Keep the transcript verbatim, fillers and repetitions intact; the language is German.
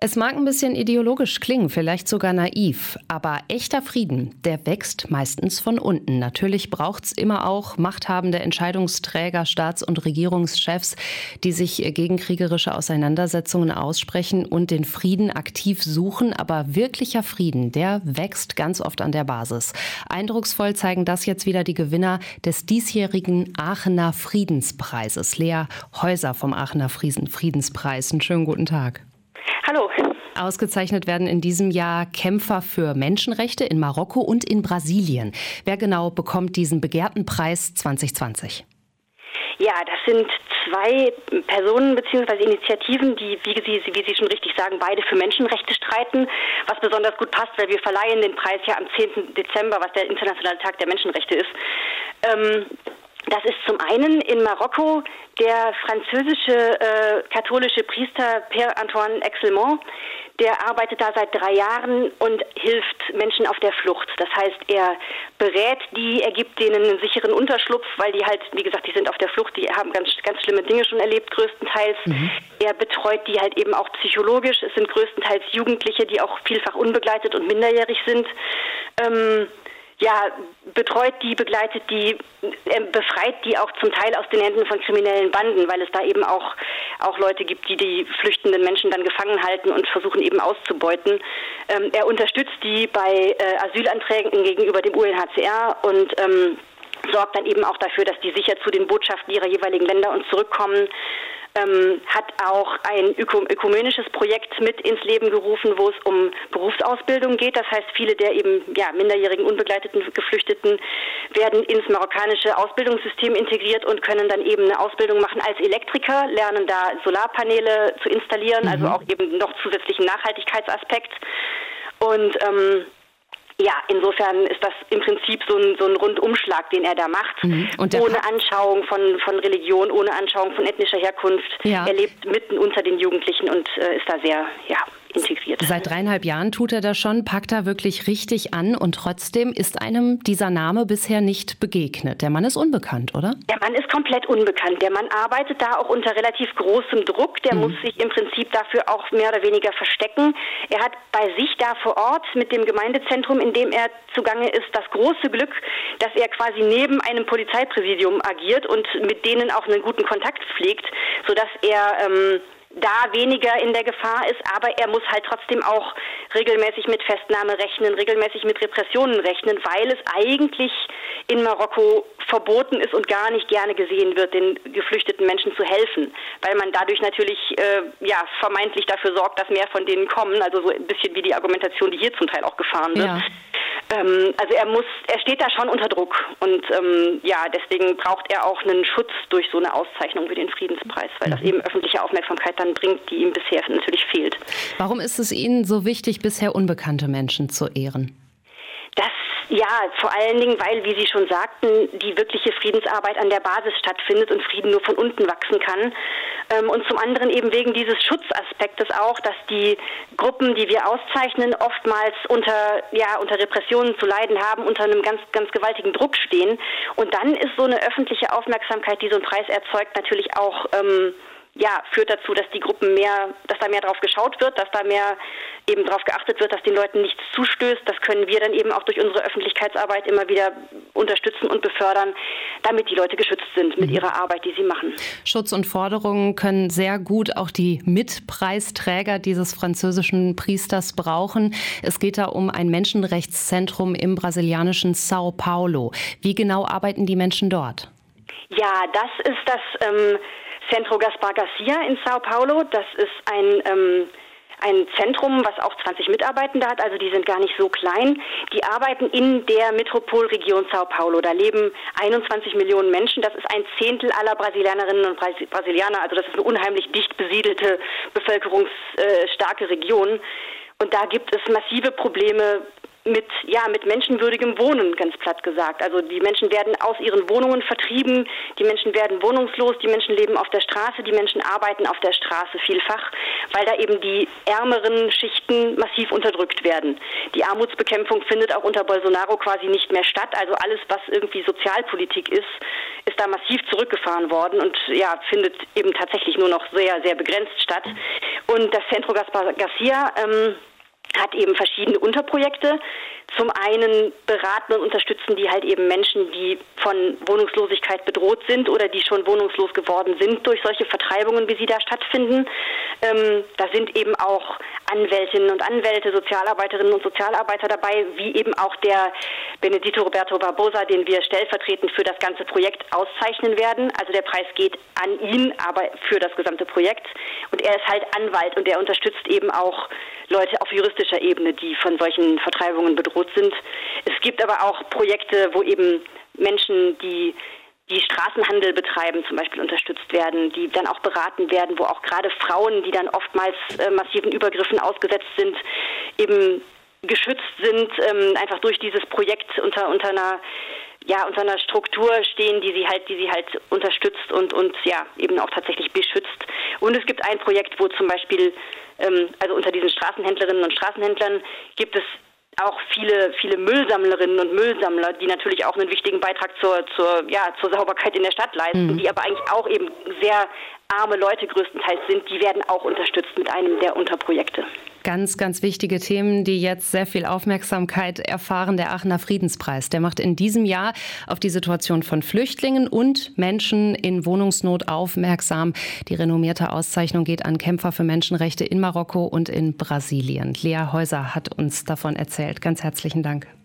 Es mag ein bisschen ideologisch klingen, vielleicht sogar naiv, aber echter Frieden, der wächst meistens von unten. Natürlich braucht es immer auch machthabende Entscheidungsträger, Staats- und Regierungschefs, die sich gegen kriegerische Auseinandersetzungen aussprechen und den Frieden aktiv suchen. Aber wirklicher Frieden, der wächst ganz oft an der Basis. Eindrucksvoll zeigen das jetzt wieder die Gewinner des diesjährigen Aachener Friedenspreises. Lea Häuser vom Aachener Friedenspreis. Einen schönen guten Tag. Hallo. Ausgezeichnet werden in diesem Jahr Kämpfer für Menschenrechte in Marokko und in Brasilien. Wer genau bekommt diesen begehrten Preis zwanzig zwanzig? Ja, das sind zwei Personen bzw. Initiativen, die, wie Sie, wie Sie schon richtig sagen, beide für Menschenrechte streiten, was besonders gut passt, weil wir verleihen den Preis ja am zehnten Dezember, was der Internationale Tag der Menschenrechte ist. Ähm, Das ist zum einen in Marokko der französische äh, katholische Priester Pierre-Antoine Exelmont. Der arbeitet da seit drei Jahren und hilft Menschen auf der Flucht. Das heißt, er berät die, er gibt denen einen sicheren Unterschlupf, weil die halt, wie gesagt, die sind auf der Flucht, die haben ganz, ganz schlimme Dinge schon erlebt, größtenteils. Mhm. Er betreut die halt eben auch psychologisch. Es sind größtenteils Jugendliche, die auch vielfach unbegleitet und minderjährig sind. Ähm, Ja, betreut die, begleitet die, äh, befreit die auch zum Teil aus den Händen von kriminellen Banden, weil es da eben auch, auch Leute gibt, die die flüchtenden Menschen dann gefangen halten und versuchen eben auszubeuten. Ähm, er unterstützt die bei äh, Asylanträgen gegenüber dem U N H C R und ähm, sorgt dann eben auch dafür, dass die sicher zu den Botschaften ihrer jeweiligen Länder und zurückkommen. Ähm, hat auch ein öko- ökumenisches Projekt mit ins Leben gerufen, wo es um Berufsausbildung geht. Das heißt, viele der eben ja, minderjährigen, unbegleiteten Geflüchteten werden ins marokkanische Ausbildungssystem integriert und können dann eben eine Ausbildung machen als Elektriker, lernen da Solarpaneele zu installieren, mhm. also auch eben noch zusätzlichen Nachhaltigkeitsaspekt. Und ähm, ja, insofern ist das im Prinzip so ein, so ein Rundumschlag, den er da macht, mhm. ohne Anschauung von, von Religion, ohne Anschauung von ethnischer Herkunft. Ja. Er lebt mitten unter den Jugendlichen und äh, ist da sehr ja, integriert. Seit dreieinhalb Jahren tut er das schon, packt da wirklich richtig an und trotzdem ist einem dieser Name bisher nicht begegnet. Der Mann ist unbekannt, oder? Der Mann ist komplett unbekannt. Der Mann arbeitet da auch unter relativ großem Druck. Der mhm. muss sich im Prinzip dafür auch mehr oder weniger verstecken. Er hat bei sich da vor Ort mit dem Gemeindezentrum, in dem er zugange ist, das große Glück, dass er quasi neben einem Polizeipräsidium agiert und mit denen auch einen guten Kontakt pflegt, sodass er ähm, da weniger in der Gefahr ist, aber er muss halt trotzdem auch regelmäßig mit Festnahme rechnen, regelmäßig mit Repressionen rechnen, weil es eigentlich in Marokko verboten ist und gar nicht gerne gesehen wird, den geflüchteten Menschen zu helfen, weil man dadurch natürlich äh, ja vermeintlich dafür sorgt, dass mehr von denen kommen, also so ein bisschen wie die Argumentation, die hier zum Teil auch gefahren wird. Ja. Ähm, also er muss, er steht da schon unter Druck und ähm, ja, deswegen braucht er auch einen Schutz durch so eine Auszeichnung wie den Friedenspreis, weil mhm. das eben öffentliche Aufmerksamkeit dann bringt, die ihm bisher natürlich fehlt. Warum ist es Ihnen so wichtig, bisher unbekannte Menschen zu ehren? Das, ja, vor allen Dingen, weil, wie Sie schon sagten, die wirkliche Friedensarbeit an der Basis stattfindet und Frieden nur von unten wachsen kann. Ähm, und zum anderen eben wegen dieses Schutzaspektes auch, dass die Gruppen, die wir auszeichnen, oftmals unter, ja, unter Repressionen zu leiden haben, unter einem ganz, ganz gewaltigen Druck stehen. Und dann ist so eine öffentliche Aufmerksamkeit, die so ein Preis erzeugt, natürlich auch ähm, ja, führt dazu, dass die Gruppen mehr, dass da mehr drauf geschaut wird, dass da mehr eben drauf geachtet wird, dass den Leuten nichts zustößt. Das können wir dann eben auch durch unsere Öffentlichkeitsarbeit immer wieder unterstützen und befördern, damit die Leute geschützt sind mit mhm. ihrer Arbeit, die sie machen. Schutz und Forderungen können sehr gut auch die Mitpreisträger dieses französischen Priesters brauchen. Es geht da um ein Menschenrechtszentrum im brasilianischen São Paulo. Wie genau arbeiten die Menschen dort? Ja, das ist das ähm, Centro Gaspar Garcia in São Paulo. Das ist ein, ähm, ein Zentrum, was auch zwanzig Mitarbeitende hat, also die sind gar nicht so klein. Die arbeiten in der Metropolregion São Paulo. Da leben einundzwanzig Millionen Menschen. Das ist ein Zehntel aller Brasilianerinnen und Brasilianer. Also das ist eine unheimlich dicht besiedelte, bevölkerungsstarke Region. Und da gibt es massive Probleme mit, ja, mit menschenwürdigem Wohnen, ganz platt gesagt. Also die Menschen werden aus ihren Wohnungen vertrieben, die Menschen werden wohnungslos, die Menschen leben auf der Straße, die Menschen arbeiten auf der Straße vielfach, weil da eben die ärmeren Schichten massiv unterdrückt werden. Die Armutsbekämpfung findet auch unter Bolsonaro quasi nicht mehr statt. Also alles, was irgendwie Sozialpolitik ist, ist da massiv zurückgefahren worden und ja, findet eben tatsächlich nur noch sehr, sehr begrenzt statt. Und das Centro Gaspar Garcia ähm, hat eben verschiedene Unterprojekte. Zum einen beraten und unterstützen die halt eben Menschen, die von Wohnungslosigkeit bedroht sind oder die schon wohnungslos geworden sind durch solche Vertreibungen, wie sie da stattfinden. Ähm, da sind eben auch Anwältinnen und Anwälte, Sozialarbeiterinnen und Sozialarbeiter dabei, wie eben auch der Benedito Roberto Barbosa, den wir stellvertretend für das ganze Projekt auszeichnen werden. Also der Preis geht an ihn, aber für das gesamte Projekt. Und er ist halt Anwalt und er unterstützt eben auch Leute auf juristischer Ebene, die von solchen Vertreibungen bedroht sind. Es gibt aber auch Projekte, wo eben Menschen, die die Straßenhandel betreiben, zum Beispiel unterstützt werden, die dann auch beraten werden, wo auch gerade Frauen, die dann oftmals äh, massiven Übergriffen ausgesetzt sind, eben geschützt sind, ähm, einfach durch dieses Projekt unter unter einer ja unter einer Struktur stehen, die sie halt die sie halt unterstützt und und ja eben auch tatsächlich beschützt. Und es gibt ein Projekt, wo zum Beispiel ähm, also unter diesen Straßenhändlerinnen und Straßenhändlern gibt es auch viele, viele Müllsammlerinnen und Müllsammler, die natürlich auch einen wichtigen Beitrag zur, zur, ja, zur Sauberkeit in der Stadt leisten, mhm. die aber eigentlich auch eben sehr arme Leute größtenteils sind, die werden auch unterstützt mit einem der Unterprojekte. Ganz, ganz wichtige Themen, die jetzt sehr viel Aufmerksamkeit erfahren. Der Aachener Friedenspreis, der macht in diesem Jahr auf die Situation von Flüchtlingen und Menschen in Wohnungsnot aufmerksam. Die renommierte Auszeichnung geht an Kämpfer für Menschenrechte in Marokko und in Brasilien. Lea Häuser hat uns davon erzählt. Ganz herzlichen Dank.